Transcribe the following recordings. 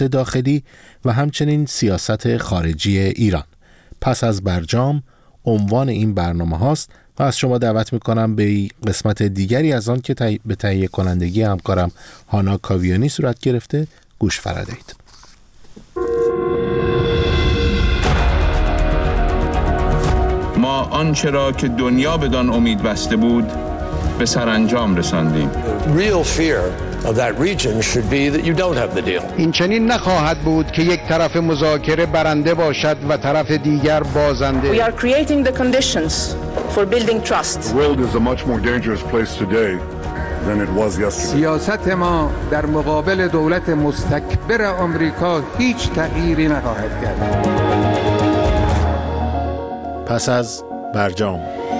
داخلی و همچنین سیاست خارجی ایران. پس از برجام عنوان این برنامه هاست و از شما دعوت میکنم به قسمت دیگری از آن که به تهیه کنندگی همکارم هانا کاویانی صورت گرفته گوش فرادید. ما آنچه را که دنیا بدان امید بسته بود به سرانجام رساندیم. این چنین نخواهد بود که یک طرف مذاکره برنده باشد و طرف دیگر بازنده. We are creating the conditions for building trust. The world is a much more dangerous place today than it was yesterday. سیاست ما در مقابل دولت مستکبر آمریکا هیچ تغییری نخواهد کرد. پس از برجام.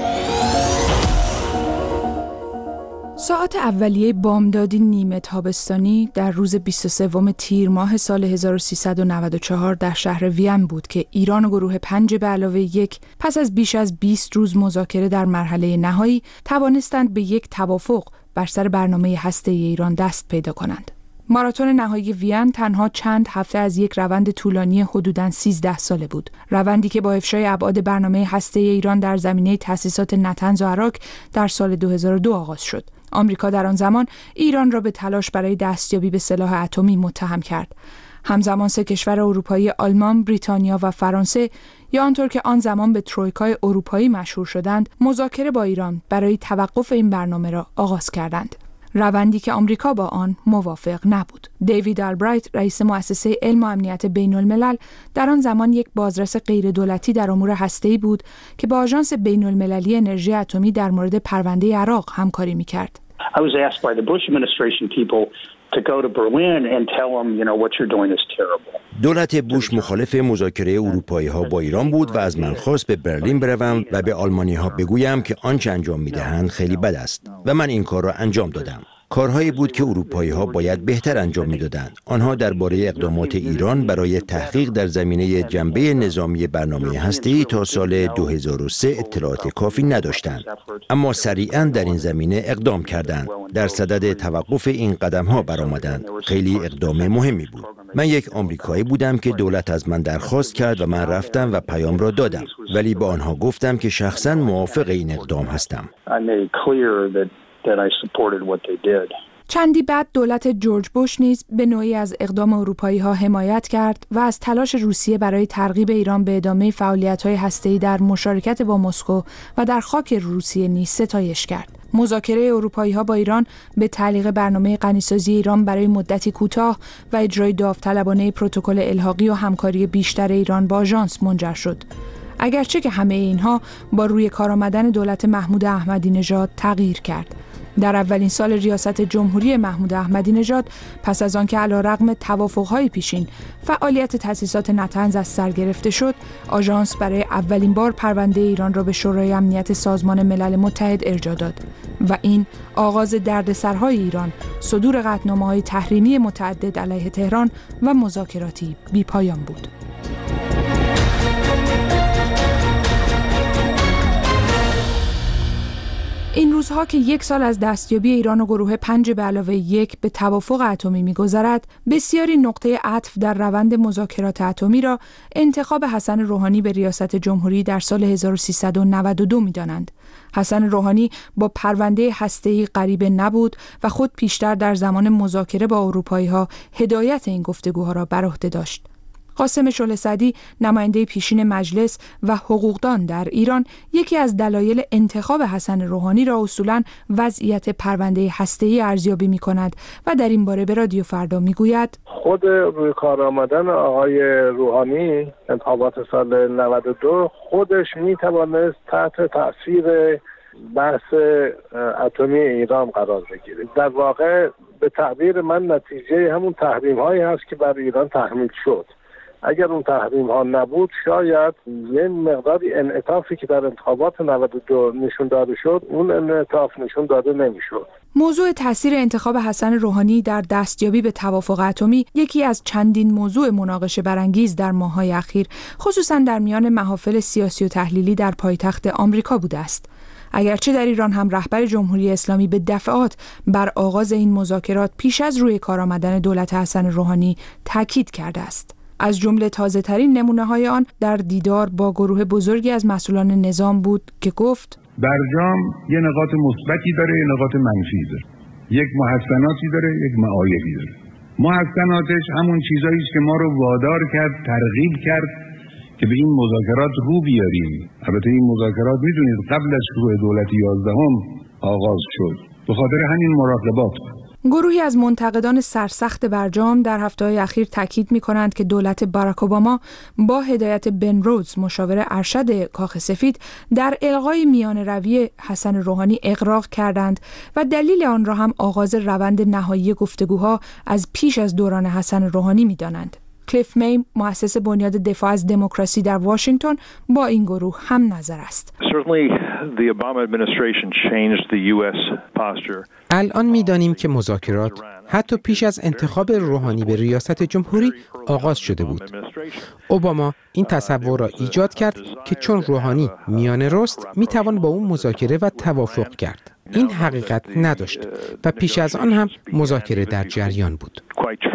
ساعات اولیه بامدادی نیمه تابستانی در روز 23 تیر ماه سال 1394 در شهر وین بود که ایران و گروه 5+1 پس از بیش از 20 روز مذاکره در مرحله نهایی توانستند به یک توافق بر سر برنامه هسته‌ای ایران دست پیدا کنند. ماراتون نهایی وین تنها چند هفته از یک روند طولانی حدوداً 13 ساله بود. روندی که با افشای ابعاد برنامه هسته‌ای ایران در زمینه تأسیسات نطنز و عراق در سال 2002 آغاز شد. آمریکا در آن زمان ایران را به تلاش برای دستیابی به سلاح اتمی متهم کرد. همزمان سه کشور اروپایی آلمان، بریتانیا و فرانسه یا آنطور که آن زمان به ترویکای اروپایی مشهور شدند، مذاکره با ایران برای توقف این برنامه را آغاز کردند. روندی که آمریکا با آن موافق نبود. دیوید آلبرایت، رئیس مؤسسه علم و امنیت بین الملل، در آن زمان یک بازرس غیر دولتی در امور هسته‌ای بود که با آژانس بین المللی انرژی اتمی در مورد پرونده عراق همکاری می‌کرد. I was asked by the Bush administration people to go to Berlin and tell them, what you're doing is terrible. دولت بوش مخالف مذاکره اروپایی‌ها با ایران بود و از من خواست به برلین بروم و به آلمانی‌ها بگویم که آنچه انجام می‌دهند خیلی بد است و من این کار را انجام دادم. کارهایی بود که اروپایی‌ها باید بهتر انجام می‌دادند. آنها درباره اقدامات ایران برای تحقیق در زمینه جنبه نظامی برنامه هسته‌ای تا سال 2003 اطلاعات کافی نداشتند. اما سریعاً در این زمینه اقدام کردند. در صدد توقف این قدم‌ها برآمدند. خیلی اقدام مهمی بود. من یک آمریکایی بودم که دولت از من درخواست کرد و من رفتم و پیام را دادم. ولی با آنها گفتم که شخصاً موافق این اقدام هستم. چندی بعد دولت جورج بوش نیز به نوعی از اقدام اروپایی‌ها حمایت کرد و از تلاش روسیه برای ترغیب ایران به ادامه فعالیت‌های هسته‌ای در مشارکت با مسکو و در خاک روسیه نیز ستایش کرد. مذاکره اروپایی‌ها با ایران به تعلیق برنامه غنیسازی ایران برای مدتی کوتاه و اجرای داوطلبانه پروتکل الحاقی و همکاری بیشتر ایران با آژانس منجر شد. اگرچه که همه اینها با روی کار آمدن دولت محمود احمدی نژاد تغییر کرد. در اولین سال ریاست جمهوری محمود احمدی نژاد، پس از آنکه علیرغم توافق‌های پیشین فعالیت تأسیسات نطنز از سر گرفته شد، آژانس برای اولین بار پرونده ایران را به شورای امنیت سازمان ملل متحد ارجاع داد و این آغاز دردسرهای ایران، صدور قطعنامه‌های تحریمی متعدد علیه تهران و مذاکراتی بی‌پایان بود. این روزها که یک سال از دستیابی ایران و گروه 5+1 به توافق اتمی می‌گذرد، بسیاری نقطه عطف در روند مذاکرات اتمی را انتخاب حسن روحانی به ریاست جمهوری در سال 1392 می‌دانند. حسن روحانی با پرونده هسته‌ای غریبه نبود و خود پیشتر در زمان مذاکره با اروپایی‌ها هدایت این گفتگوها را بر عهده داشت. قاسم شعله‌سعدی، نماینده پیشین مجلس و حقوقدان در ایران، یکی از دلایل انتخاب حسن روحانی را اصولاً وضعیت پرونده هسته‌ای ارزیابی می‌کند و در این باره به رادیو فردا می‌گوید: خود روی کار آمدن آقای روحانی انتخابات سال 92 خودش می‌توانست تحت تأثیر بحث اتمی ایران قرار بگیره. در واقع به تعبیر من نتیجه همون تحریم‌هایی هست که بر ایران تحمیل شد. اگر اون تحریم ها نبود، شاید یه مقداری انعطافی که در انتخابات 92 نشون داده شد، اون انعطاف نشون داده نمیشد. موضوع تأثیر انتخاب حسن روحانی در دستیابی به توافق اتمی یکی از چندین موضوع مناقشه برانگیز در ماه‌های اخیر، خصوصاً در میان محافل سیاسی و تحلیلی در پایتخت آمریکا بوده است. اگرچه در ایران هم رهبر جمهوری اسلامی به دفعات بر آغاز این مذاکرات پیش از روی کار آمدن دولت حسن روحانی تاکید کرده است. از جمله تازه‌ترین نمونه‌های آن در دیدار با گروه بزرگی از مسئولان نظام بود که گفت برجام یه نقاط مثبتی داره، یه نقاط منفی داره. یک محسناتی داره، یک معایبی داره. محسناتش همون چیزایی است که ما رو وادار کرد، ترغیب کرد که به این مذاکرات رو بیاریم. البته این مذاکرات میدونید قبل از شروع دولت 11 آغاز شد. به خاطر همین مراقبات. گروهی از منتقدان سرسخت برجام در هفته‌های اخیر تاکید می‌کنند که دولت باراک اوباما با هدایت بن رودز مشاور ارشد کاخ سفید در الغای میانه‌روی حسن روحانی اغراق کردند و دلیل آن را هم آغاز روند نهایی گفتگوها از پیش از دوران حسن روحانی می‌دانند. کلیف می، مؤسس بنیاد دفاع از دموکراسی در واشنگتن، با این گروه هم نظر است. الان می‌دانیم که مذاکرات حتی پیش از انتخاب روحانی به ریاست جمهوری آغاز شده بود. اوباما این تصور را ایجاد کرد که چون روحانی میانه رست می‌توان با اون مذاکره و توافق کرد. این حقیقت نداشت و پیش از آن هم مذاکره در جریان بود.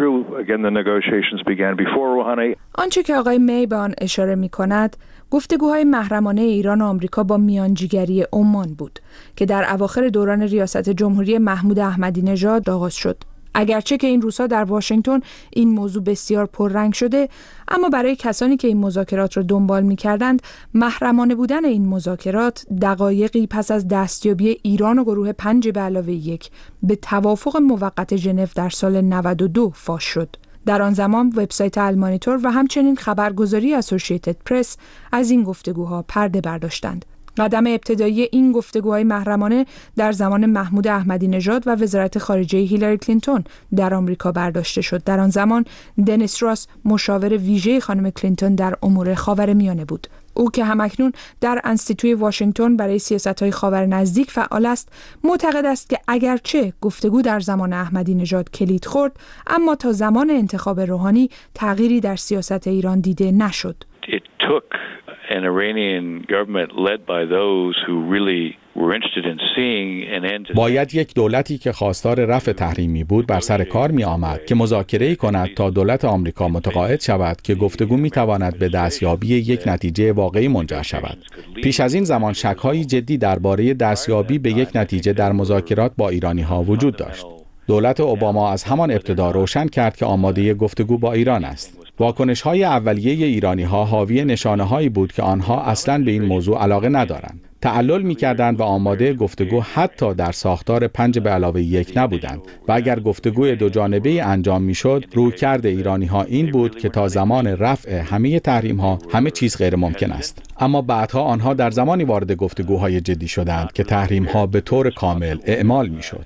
آنچه که آقای می به آن اشاره می‌کند گفتگوهای محرمانه ایران و آمریکا با میانجیگری عمان بود که در اواخر دوران ریاست جمهوری محمود احمدی نژاد آغاز شد. اگرچه که این روزها در واشنگتن این موضوع بسیار پررنگ شده، اما برای کسانی که این مذاکرات را دنبال می‌کردند، محرمانه بودن این مذاکرات دقایقی پس از دستیابی ایران و گروه 5+1 به توافق موقت ژنو در سال 92 فاش شد. در آن زمان وبسایت المانیتور و همچنین خبرگزاری اسوسییتد پرس از این گفتگوها پرده برداشتند. قدم ابتدایی این گفتگوهای محرمانه در زمان محمود احمدی نژاد و وزارت خارجه هیلاری کلینتون در آمریکا برداشته شد. در آن زمان دنیس راس مشاور ویژه خانم کلینتون در امور خاورمیانه بود. او که همکنون در انستیتوی واشنگتن برای سیاست‌های خاور نزدیک فعال است، معتقد است که اگرچه گفتگو در زمان احمدی نژاد کلید خورد، اما تا زمان انتخاب روحانی تغییری در سیاست ایران دیده نشد. an Iranian government led by those who really were interested in seeing an end to باید یک دولتی که خواستار رفع تحریمی بود بر سر کار می آمد که مذاکره‌ای کند تا دولت آمریکا متقاعد شود که گفتگو می تواند به دستیابی یک نتیجه واقعی منجر شود. پیش از این زمان شک‌های جدی درباره دستیابی به یک نتیجه در مذاکرات با ایرانی‌ها وجود داشت. دولت اوباما از همان ابتدا روشن کرد که آماده گفتگو با ایران است. واکنش‌های اولیه ایرانی‌ها حاوی نشانه‌هایی بود که آنها اصلاً به این موضوع علاقه ندارند. تعلل می‌کردند و آماده گفتگو حتی در ساختار 5+1 نبودند و اگر گفتگوی دو جانبه‌ای انجام می‌شد، رویکرد ایرانی‌ها این بود که تا زمان رفع همه تحریم‌ها همه چیز غیر ممکن است. اما بعدها آنها در زمانی وارد گفتگوهای جدی شدند که تحریم‌ها به طور کامل اعمال می‌شد.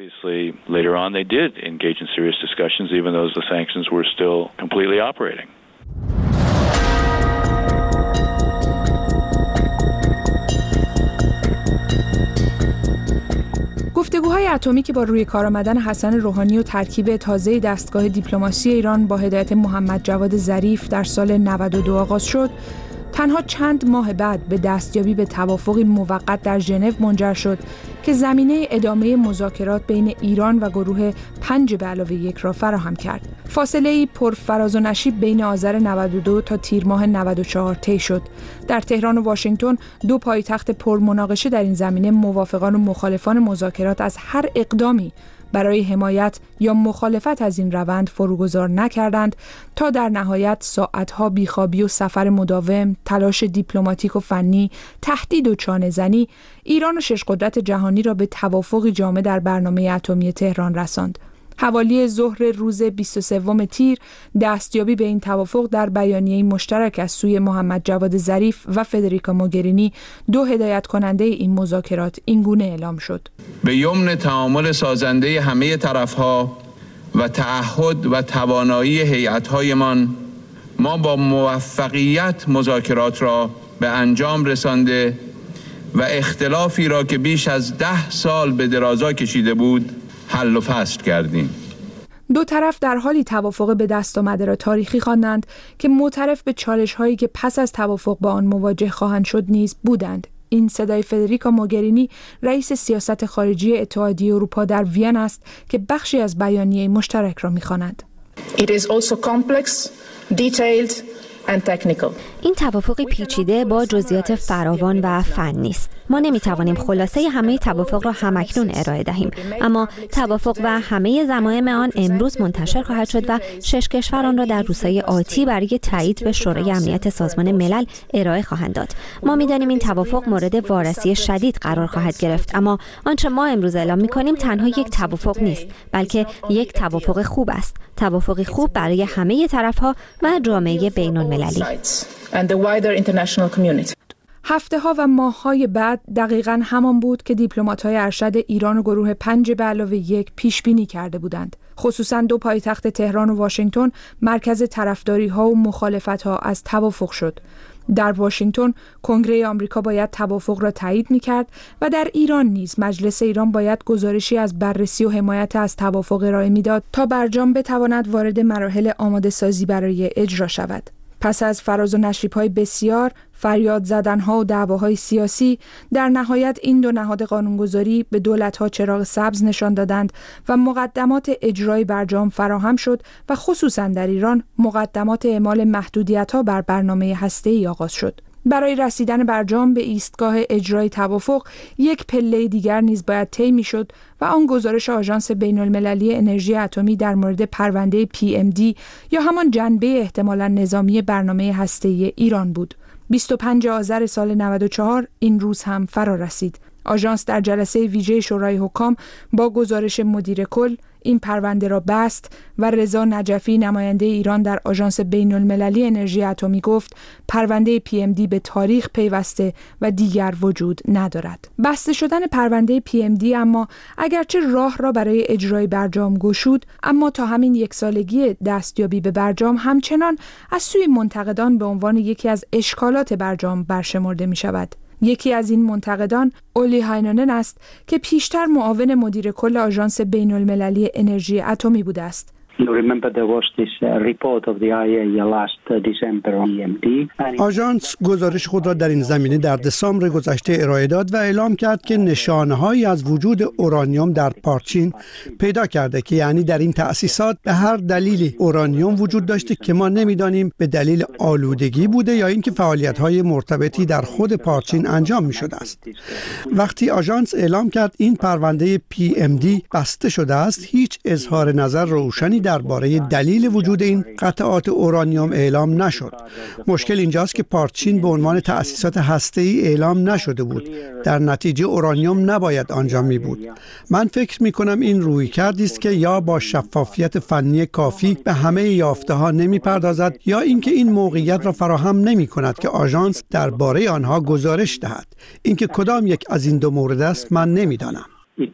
گفتگوهای اتمی که با روی کار آمدن حسن روحانی و ترکیب تازه دستگاه دیپلماسی ایران با هدایت محمد جواد ظریف در سال 92 آغاز شد، تنها چند ماه بعد به دستیابی به توافقی موقت در ژنو منجر شد که زمینه ادامه مذاکرات بین ایران و گروه 5+1 را فراهم کرد. فاصله‌ای پرفراز و نشیب بین آذر 92 تا تیر ماه 94 طی شد. در تهران و واشنگتن، دو پایتخت پرمناقشه در این زمینه، موافقان و مخالفان مذاکرات از هر اقدامی برای حمایت یا مخالفت از این روند فروگذار نکردند تا در نهایت ساعتها بیخوابی و سفر مداوم، تلاش دیپلماتیک و فنی، تهدید و چانه‌زنی، ایران و 6 قدرت جهانی را به توافقی جامع در برنامه اتمی تهران رساند. حوالی ظهر روز 23 تیر دستیابی به این توافق در بیانیه مشترک از سوی محمد جواد ظریف و فدریکا موگرینی، دو هدایت کننده این مذاکرات، اینگونه اعلام شد: به یمن تعامل سازنده همه طرف‌ها و تعهد و توانایی هیئت‌هایمان، ما با موفقیت مذاکرات را به انجام رسانده و اختلافی را که بیش از 10 سال به درازا کشیده بود حل و فصل کردیم. دو طرف در حالی توافق به دست آمده را تاریخی خواندند که معترف به چالش‌هایی که پس از توافق با آن مواجه خواهند شد نیز بودند. این صدای فدریکا موگرینی، رئیس سیاست خارجی اتحادیه اروپا در وین است که بخشی از بیانیه مشترک را می‌خواند. It is also complex, detailed and technical. این توافقی پیچیده با جزئیات فراوان و فنی است. ما نمیتوانیم خلاصه همه توافق را همکنون ارائه دهیم، اما توافق و همه ضمایم آن امروز منتشر خواهد شد و 6 کشور آن را در روزهای آتی برای تایید به شورای امنیت سازمان ملل ارائه خواهند داد. ما می‌دانیم این توافق مورد وارسی شدید قرار خواهد گرفت، اما آنچه ما امروز اعلام می‌کنیم تنها یک توافق نیست، بلکه یک توافق خوب است. توافقی خوب برای همه طرف‌ها و جامعه بین‌المللی. هفته‌ها و ماه‌های بعد دقیقاً همان بود که دیپلمات‌های ارشد ایران و گروه 5+1 پیش‌بینی کرده بودند. خصوصاً دو پایتخت تهران و واشنگتن مرکز طرفداری‌ها و مخالفت‌ها از توافق شد. در واشنگتن کنگره آمریکا باید توافق را تایید می‌کرد و در ایران نیز مجلس ایران باید گزارشی از بررسی و حمایت از توافق ارائه می‌داد تا برجام بتواند وارد مراحل آماده‌سازی برای اجرا شود. پس از فراز و نشیب‌های بسیار، فریاد زدن‌ها و دعواهای سیاسی، در نهایت این دو نهاد قانونگذاری به دولت‌ها چراغ سبز نشان دادند و مقدمات اجرای برجام فراهم شد و خصوصاً در ایران مقدمات اعمال محدودیت‌ها بر برنامه هسته‌ای آغاز شد. برای رسیدن برجام به ایستگاه اجرای توافق، یک پله دیگر نیز باید طی می‌شد و آن گزارش آژانس بین‌المللی انرژی اتمی در مورد پرونده PMD یا همان جنبه احتمالاً نظامی برنامه هسته‌ای ایران بود. 25 آذر سال 94 این روز هم فرا رسید. آژانس در جلسه ویژه شورای حکام با گزارش مدیر کل این پرونده را بست و رضا نجفی نماینده ایران در آژانس بین‌المللی انرژی اتمی گفت پرونده PMD به تاریخ پیوسته و دیگر وجود ندارد. بسته شدن پرونده PMD اما اگرچه راه را برای اجرای برجام گشود، اما تا همین یک سالگی دستیابی به برجام همچنان از سوی منتقدان به عنوان یکی از اشکالات برجام برشمرده می شود. یکی از این منتقدان اولی هاینونن است که پیشتر معاون مدیر کل آژانس بین‌المللی انرژی اتمی بوده است. آژانس گزارش خود را در این زمینه در دسامبر گذشته ارائه داد و اعلام کرد که نشانه‌هایی از وجود اورانیوم در پارچین پیدا کرده که یعنی در این تأسیسات به هر دلیلی اورانیوم وجود داشته که ما نمی‌دانیم به دلیل آلودگی بوده یا اینکه فعالیت‌های مرتبطی در خود پارچین انجام می‌شده است. وقتی آژانس اعلام کرد این پرونده PMD بسته شده است، هیچ اظهار نظر روشنی درباره دلیل وجود این قطعات اورانیوم اعلام نشد. مشکل اینجاست که پارچین به عنوان تأسیسات هسته‌ای اعلام نشده بود. در نتیجه اورانیوم نباید آنجا می بود. من فکر می کنم این رویکردی است که یا با شفافیت فنی کافی به همه یافته‌ها نمی پردازد یا اینکه این موقعیت را فراهم نمی کند که آژانس درباره آنها گزارش دهد. اینکه کدام یک از این دو مورد است من نمی‌دانم.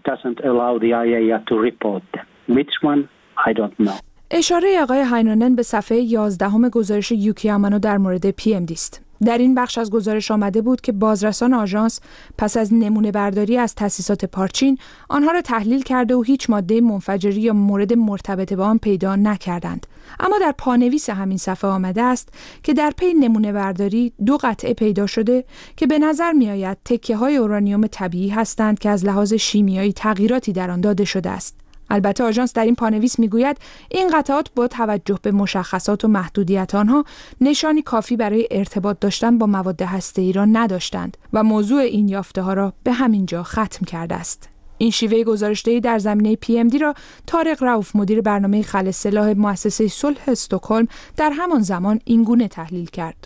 اشاره آقای هاینونن به صفحه 11 گزارش یوکی آمانو در مورد PMD است. در این بخش از گزارش آمده بود که بازرسان آژانس پس از نمونه برداری از تأسیسات پارچین آنها را تحلیل کرده و هیچ ماده منفجری یا مورد مرتبط با آن پیدا نکردند. اما در پانویس همین صفحه آمده است که در پی نمونه برداری 2 قطعه پیدا شده که به نظر می آید تکه‌های اورانیوم طبیعی هستند که از لحاظ شیمیایی تغییراتی در آن داده شده است. البته آژانس در این پانویس میگوید این قطعات با توجه به مشخصات و محدودیت آنها نشانی کافی برای ارتباط داشتن با مواد هسته‌ای را نداشتند و موضوع این یافته‌ها را به همین جا ختم کرده است. این شیوه گزارش‌دهی در زمینه PMD را طارق رؤوف مدیر برنامه خلع سلاح مؤسسه صلح استکهلم در همان زمان اینگونه تحلیل کرد.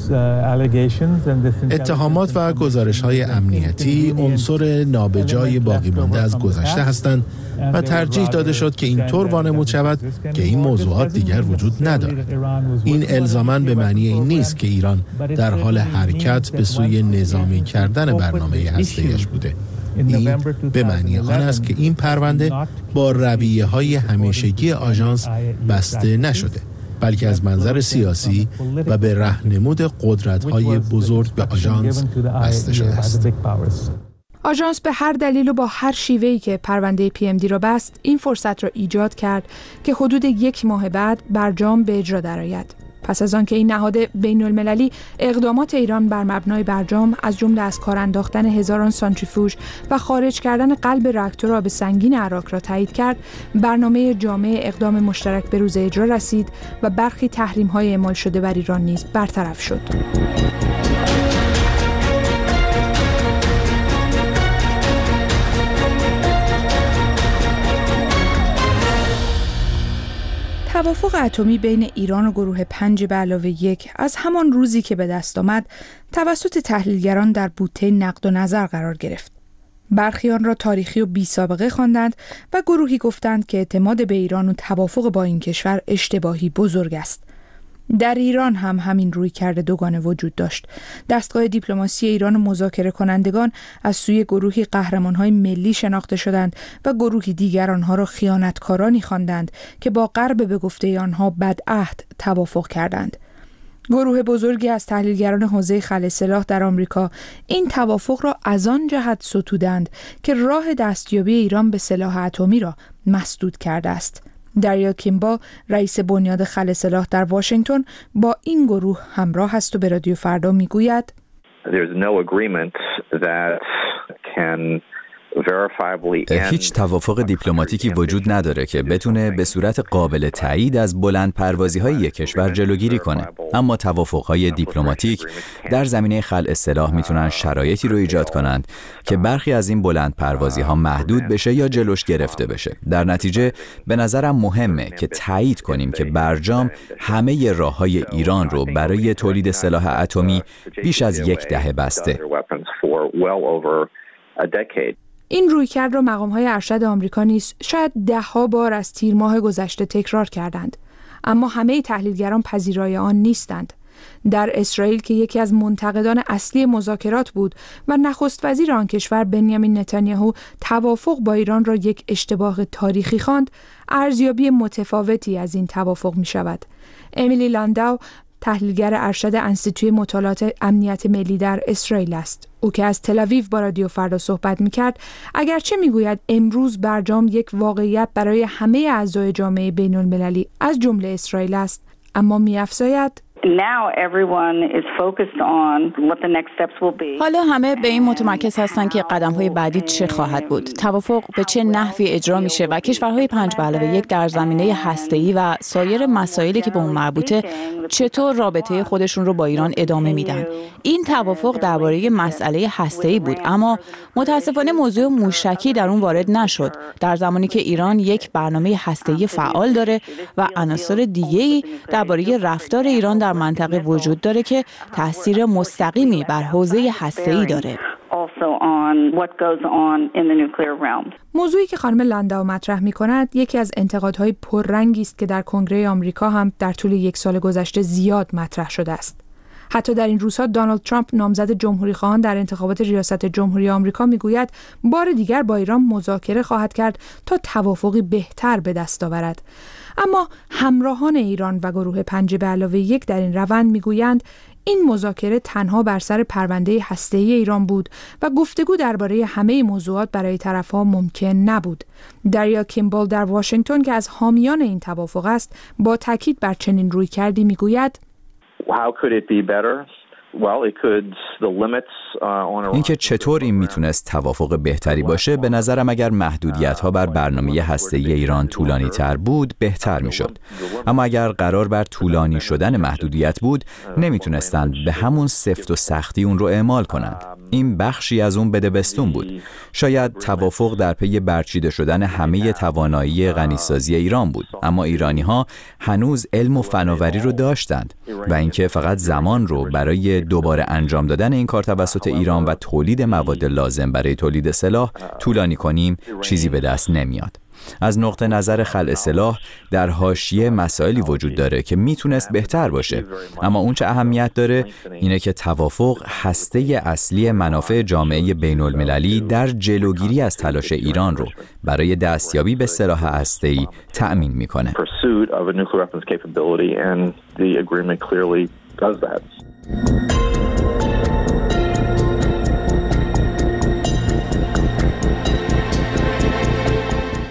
اتهامات و گزارش‌های امنیتی عنصر نابجای باقی مانده از گذشته هستند و ترجیح داده شد که اینطور وانمود شود که این موضوعات دیگر وجود ندارد. این الزاماً به معنی این نیست که ایران در حال حرکت به سوی نظامی کردن برنامه هسته‌ایش بوده. این به معنی آن است که این پرونده با رویه‌های همیشگی آژانس بسته نشده، بلکه از منظر سیاسی و به راهنمود قدرت‌های بزرگ به آژانس بسته شده است. آژانس به هر دلیل و با هر شیوهی که پرونده PMD را بست، این فرصت را ایجاد کرد که حدود 1 ماه بعد برجام به اجرا درآید. پس از آنکه این نهاد بین‌المللی اقدامات ایران بر مبنای برجام از جمله از کار انداختن هزاران سانتریفوژ و خارج کردن قلب راکتور آب سنگین عراق را تایید کرد، برنامه جامع اقدام مشترک به روز اجرا رسید و برخی تحریم‌های اعمال شده بر ایران نیز برطرف شد. توافق اتمی بین ایران و گروه 5+1 از همان روزی که به دست آمد توسط تحلیلگران در بوته نقد و نظر قرار گرفت. برخی آن را تاریخی و بی‌سابقه خواندند و گروهی گفتند که اعتماد به ایران و توافق با این کشور اشتباهی بزرگ است. در ایران هم همین رویکرد دوگانه وجود داشت. دستگاه دیپلماسی ایران و مذاکره کنندگان از سوی گروهی قهرمان‌های ملی شناخته شدند و گروهی دیگر آنها را خیانتکارانی خواندند که با غرب به گفته آنها بدعهد توافق کردند. گروه بزرگی از تحلیلگران حوزه خلع سلاح در آمریکا این توافق را از آن جهت ستودند که راه دستیابی ایران به سلاح اتمی را مسدود کرده است. دریا کیمبا، رئیس بنیاد خلع سلاح در واشنگتن، با این گروه همراه است و به رادیو فردا میگوید هیچ توافق دیپلماتیکی وجود نداره که بتونه به صورت قابل تایید از بلند پروازی‌های یک کشور جلوگیری کنه. اما توافق‌های دیپلماتیک در زمینه خلع سلاح میتونن شرایطی رو ایجاد کنند که برخی از این بلند پروازی‌ها محدود بشه یا جلوش گرفته بشه. در نتیجه به نظرم مهمه که تایید کنیم که برجام همه راه‌های ایران رو برای تولید سلاح اتمی بیش از 10 دهه بسته. این رویکرد را مقام‌های ارشد آمریکا نیز شاید 10 بار از تیر ماه گذشته تکرار کردند، اما همه تحلیلگران پذیرای آن نیستند. در اسرائیل که یکی از منتقدان اصلی مذاکرات بود و نخست وزیر آن کشور بنیامین نتانیاهو توافق با ایران را یک اشتباه تاریخی خواند، ارزیابی متفاوتی از این توافق می شود. امیلی لانداو، تحلیلگر ارشد انستیتوی مطالعات امنیت ملی در اسرائیل است. او که از تل آویو با رادیو فردا صحبت می‌کرد، اگرچه می‌گوید امروز برجام یک واقعیت برای همه اعضای جامعه بین‌المللی از جمله اسرائیل است، اما می‌افزاید حالا همه به این متمرکز هستند که قدم‌های بعدی چه خواهد بود، توافق به چه نحوی اجرا میشه و کشورهای 5+1 در زمینه هسته‌ای و سایر مسائلی که به اون مربوطه چطور رابطه خودشون رو با ایران ادامه میدن. این توافق درباره مسئله هسته‌ای بود، اما متاسفانه موضوع موشکی در اون وارد نشد، در زمانی که ایران یک برنامه هسته‌ای فعال داره و عناصر دیگه‌ای درباره رفتار ایران در منطقه وجود داره که تأثیر مستقیمی بر حوزه هسته‌ای داره. موضوعی که خانم لنداو مطرح می‌کند یکی از انتقادهای پررنگی است که در کنگره آمریکا هم در طول 1 سال گذشته زیاد مطرح شده است. حتی در این روزها دونالد ترامپ نامزد جمهوری‌خواهان در انتخابات ریاست جمهوری آمریکا میگوید بار دیگر با ایران مذاکره خواهد کرد تا توافقی بهتر به دست آورد. اما همراهان ایران و گروه 5+1 در این روند میگویند این مذاکره تنها بر سر پرونده هسته‌ای ایران بود و گفتگو درباره همه موضوعات برای طرف‌ها ممکن نبود. دریا کیمبل در واشنگتن که از حامیان این توافق است، با تاکید بر چنین رویکردی میگوید اینکه چطور این میتونست توافق بهتری باشه، به نظرم اگر محدودیت‌ها بر برنامه هسته‌ای ایران طولانی تر بود بهتر میشد. اما اگر قرار بر طولانی شدن محدودیت بود، نمیتونستند به همون سفت و سختی اون رو اعمال کنند. این بخشی از اون بدبستون بود. شاید توافق در پی برچیده شدن همه توانایی غنیسازی ایران بود، اما ایرانی‌ها هنوز علم و فناوری رو داشتند و اینکه فقط زمان رو برای دوباره انجام دادن این کار توسط ایران و تولید مواد لازم برای تولید سلاح طولانی کنیم چیزی به دست نمیاد. از نقطه نظر خلع سلاح در حاشیه مسائلی وجود داره که میتونست بهتر باشه، اما اون چه اهمیت داره اینه که توافق هسته اصلی منافع جامعه بین المللی در جلوگیری از تلاش ایران رو برای دستیابی به سلاح هسته‌ای تأمین میکنه. برنامه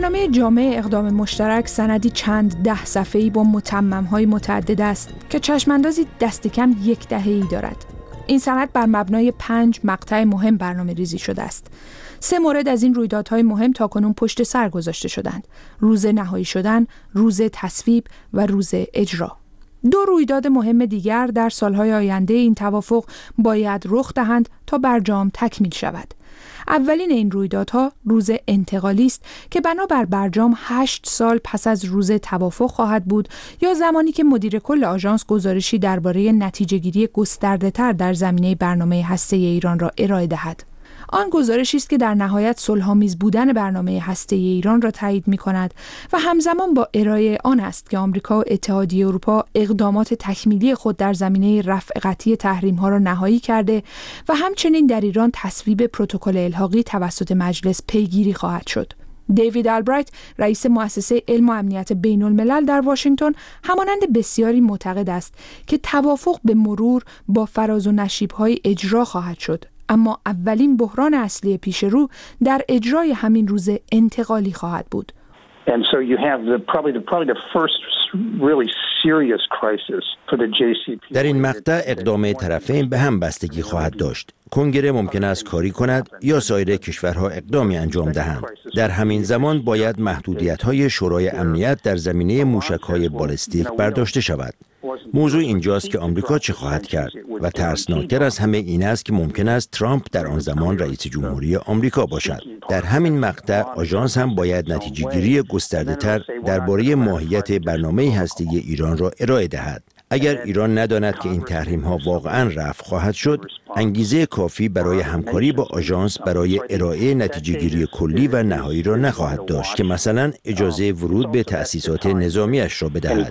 برنامه جامع اقدام مشترک سندی چند 10 صفحه‌ای با متمم‌های متعدد است که چشماندازی دست کم 10 دهه‌ای دارد. این سند بر مبنای 5 مقطع مهم برنامه‌ریزی شده است. 3 مورد از این رویدادهای مهم تاکنون پشت سر گذاشته شدند: روز نهایی شدن، روز تصویب و روز اجرا. 2 رویداد مهم دیگر در سالهای آینده این توافق باید رخ دهند تا برجام تکمیل شود. اولین این رویدادها روز انتقالی است که بنابر برجام 8 سال پس از روز توافق خواهد بود یا زمانی که مدیر کل آژانس گزارشی درباره نتیجه‌گیری گسترده‌تر در زمینه برنامه هسته‌ای ایران را ارائه دهد. آن گزارشی است که در نهایت صلح‌آمیز بودن برنامه هسته‌ای ایران را تایید می‌کند و همزمان با ارائه آن است که آمریکا و اتحادیه اروپا اقدامات تکمیلی خود در زمینه رفع قطعی تحریم‌ها را نهایی کرده و همچنین در ایران تصویب پروتکل الحاقی توسط مجلس پیگیری خواهد شد. دیوید آلبرایت، رئیس مؤسسه علم و امنیت بین‌الملل در واشنگتن، همانند بسیاری معتقد است که توافق به مرور با فراز و نشیب‌های اجرا خواهد شد. اما اولین بحران اصلی پیش رو در اجرای همین روز انتقالی خواهد بود. And so you have probably the first really serious crisis for the JCPOA. در این مقطع اقدام طرفین به هم بستگی خواهد داشت. کنگره ممکن است کاری کند یا سایر کشورها اقدامی انجام دهند. در همین زمان باید محدودیت‌های شورای امنیت در زمینه موشک‌های بالستیک برداشته شود. موضوع اینجاست که آمریکا چه خواهد کرد و ترسناکتر از همه این است که ممکن است ترامپ در آن زمان رئیس جمهوری آمریکا باشد. در همین مقطع آژانس هم باید نتیجه‌گیری گسترده‌تر درباره ماهیت برنامه هسته‌ای ایران را ارائه دهد. اگر ایران نداند که این تحریم‌ها واقعاً رفع خواهد شد، انگیزه کافی برای همکاری با آژانس برای ارائه نتیجه‌گیری کلی و نهایی را نخواهد داشت که مثلا اجازه ورود به تأسیسات نظامیش را بدهد.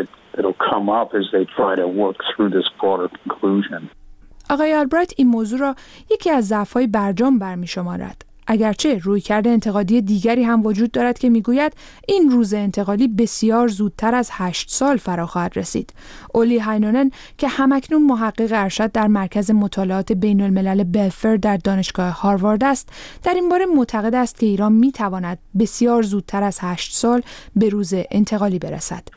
آقای آلبرایت این موضوع را یکی از ضعف‌های برجام برمی‌شمارد. اگرچه رویکرد انتقادی دیگری هم وجود دارد که میگوید این روز انتقالی بسیار زودتر از 8 سال فرا خواهد رسید. اولی هاینونن که همکنون محقق ارشد در مرکز مطالعات بین الملل بلفر در دانشگاه هاروارد است، در این باره معتقد است که ایران میتواند بسیار زودتر از 8 سال به روز انتقالی برسد.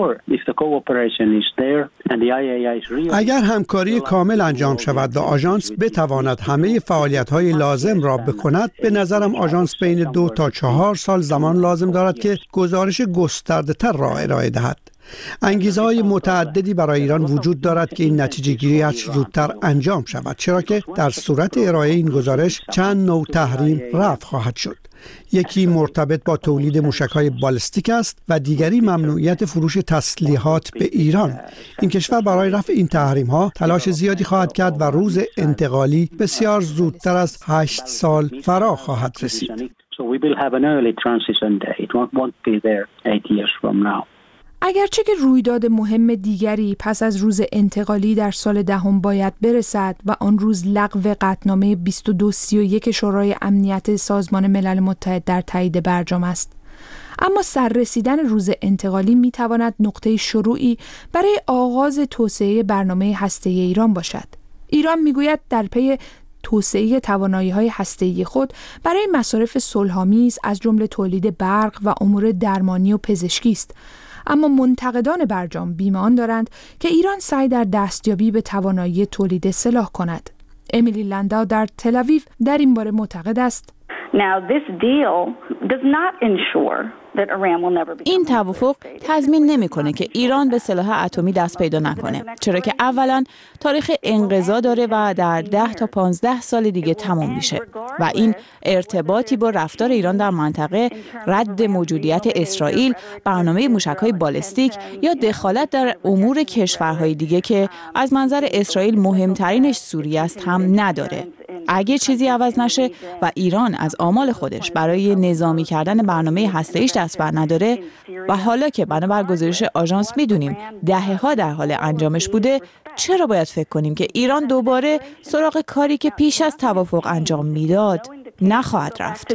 اگر همکاری کامل انجام شود و آژانس بتواند همه فعالیت‌های لازم را بکند، به نظرم آژانس بین 2 تا 4 سال زمان لازم دارد که گزارش گسترده‌تر را ارائه دهد. انگیزه‌های متعددی برای ایران وجود دارد که این نتیجه‌گیری زودتر انجام شود، چرا که در صورت ارائه این گزارش چند نوع تحریم رفع خواهد شد. یکی مرتبط با تولید موشک‌های بالستیک است و دیگری ممنوعیت فروش تسلیحات به ایران. این کشور برای رفع این تحریم‌ها تلاش زیادی خواهد کرد و روز انتقالی بسیار زودتر از 8 سال فرا خواهد رسید. اگرچه که رویداد مهم دیگری پس از روز انتقالی در سال دهم باید برسد و آن روز لغو قطعنامه 2231 شورای امنیت سازمان ملل متحد در تایید برجام است، اما سررسیدن روز انتقالی میتواند نقطه شروعی برای آغاز توسعه برنامه هسته‌ای ایران باشد. ایران میگوید در پی توسعه توانایی‌های هسته‌ای خود برای مصارف صلح‌آمیز از جمله تولید برق و امور درمانی و پزشکی است. اما منتقدان برجام بیمان دارند که ایران سعی در دستیابی به توانایی تولید سلاح کند. امیلی لنداو در تل‌آویو در این باره معتقد است: این توافق تضمین نمی‌کنه که ایران به سلاح اتمی دست پیدا نکنه، چرا که اولا تاریخ انقضا داره و در 10 تا 15 سال دیگه تمام میشه و این ارتباطی با رفتار ایران در منطقه، رد موجودیت اسرائیل، برنامه موشک‌های بالستیک یا دخالت در امور کشورهای دیگه که از منظر اسرائیل مهمترینش سوریه است هم نداره. اگه چیزی عوض نشه و ایران از آمال خودش برای نظامی کردن برنامه هسته‌ایش دست بر نداره و حالا که بنابر گزارش آژانس میدونیم دهه‌ها در حال انجامش بوده، چرا باید فکر کنیم که ایران دوباره سراغ کاری که پیش از توافق انجام میداد نخواهد رفت؟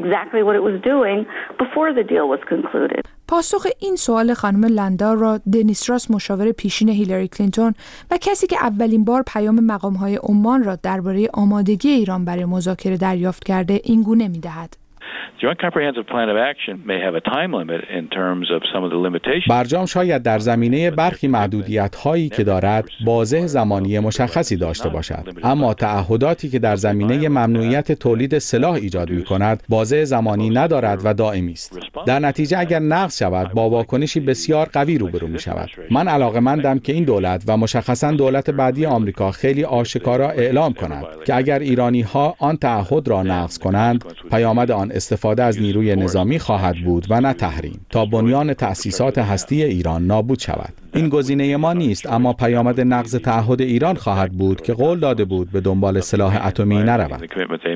پاسخ این سوال خانم لندار را دنیس راس، مشاور پیشین هیلاری کلینتون و کسی که اولین بار پیام مقام‌های عمان را درباره آمادگی ایران برای مذاکره دریافت کرده، این گونه می‌دهد: برجام شاید در زمینه برخی محدودیت‌هایی که دارد بازه زمانی مشخصی داشته باشد، اما تعهداتی که در زمینه ممنوعیت تولید سلاح ایجاد می‌کند بازه زمانی ندارد و دائمی است. در نتیجه اگر نقض شود با واکنشی بسیار قوی روبرو می‌شود. من علاقه‌مندم که این دولت و مشخصاً دولت بعدی آمریکا خیلی آشکارا اعلام کند که اگر ایرانی‌ها آن تعهد را نقض کنند، پیامد آن استفاده از نیروی نظامی خواهد بود و نه تحریم، تا بنیان تأسیسات هستی ایران نابود شود. این گزینه ما نیست، اما پیامد نقض تعهد ایران خواهد بود که قول داده بود به دنبال سلاح اتمی نرود.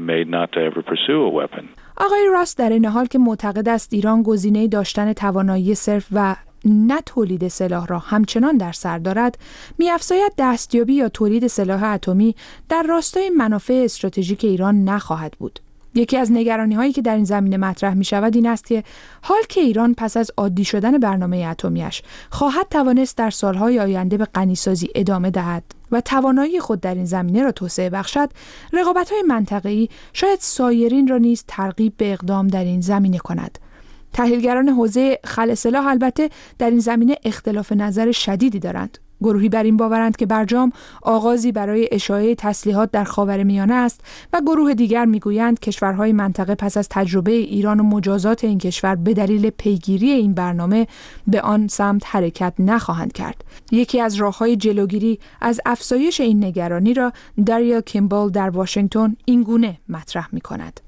آقای راس در این حال که معتقد است ایران گزینه داشتن توانایی صرف و نه تولید سلاح را همچنان در سر دارد، می‌افزاید دستیابی یا تولید سلاح اتمی در راستای منافع استراتژیک ایران نخواهد بود. یکی از نگرانی‌هایی که در این زمینه مطرح می‌شود این است که حال که ایران پس از عادی شدن برنامه اتمی‌اش خواهد توانست در سال‌های آینده به غنیسازی ادامه دهد و توانایی خود در این زمینه را توسعه بخشد، رقابت‌های منطقه‌ای شاید سایرین را نیز ترغیب به اقدام در این زمینه کند. تحلیلگران حوزه خلع سلاح البته در این زمینه اختلاف نظر شدیدی دارند. گروهی بر این باورند که برجام آغازی برای اشاعه تسلیحات در خاورمیانه است و گروه دیگر میگویند کشورهای منطقه پس از تجربه ایران و مجازات این کشور به دلیل پیگیری این برنامه به آن سمت حرکت نخواهند کرد. یکی از راه‌های جلوگیری از افزایش این نگرانی را داریا کیمبل در واشنگتن این گونه مطرح می‌کند.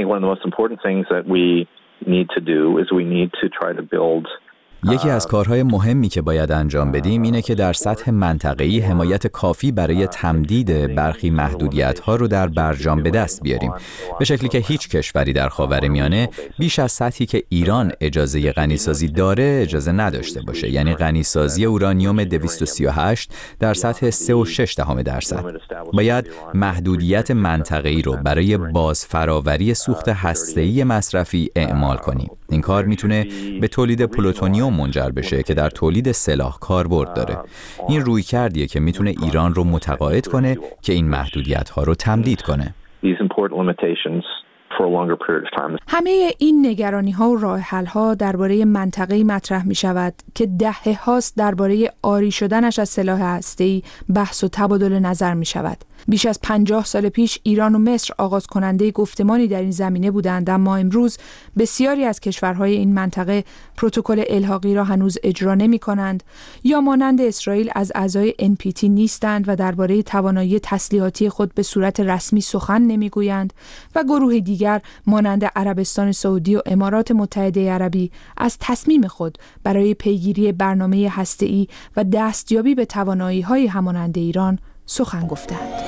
یکی از کارهای مهمی که باید انجام بدیم اینه که در سطح منطقه‌ای حمایت کافی برای تمدید برخی محدودیت‌ها رو در برجام به دست بیاریم، به شکلی که هیچ کشوری در خاورمیانه بیش از سطحی که ایران اجازه غنیسازی داره اجازه نداشته باشه، یعنی غنیسازی اورانیوم 238 در سطح 3.6%. باید محدودیت منطقه‌ای رو برای بازفراوری سوخت هسته‌ای مصرفی اعمال کنیم. این کار میتونه به تولید پلوتونیوم منجر بشه که در تولید سلاح کاربرد داره. این رویکردیه که میتونه ایران رو متقاعد کنه که این محدودیت‌ها رو تمدید کنه. همه این نگرانی‌ها و راه‌حل‌ها درباره منطقه‌ای مطرح می‌شود که دهه‌هاست درباره عاری شدنش از سلاح هسته‌ای بحث و تبادل نظر می‌شود. بیش از 50 سال پیش ایران و مصر آغاز کننده گفتمانی در این زمینه بودند، اما امروز بسیاری از کشورهای این منطقه پروتکل الحاقی را هنوز اجرا نمی‌کنند یا مانند اسرائیل از اعضای NPT نیستند و درباره توانایی تسلیحاتی خود به صورت رسمی سخن نمی‌گویند و گروه دیگر مانند عربستان سعودی و امارات متحده عربی از تصمیم خود برای پیگیری برنامه هسته‌ای و دستیابی به توانایی‌های همانند ایران سخن گفتند.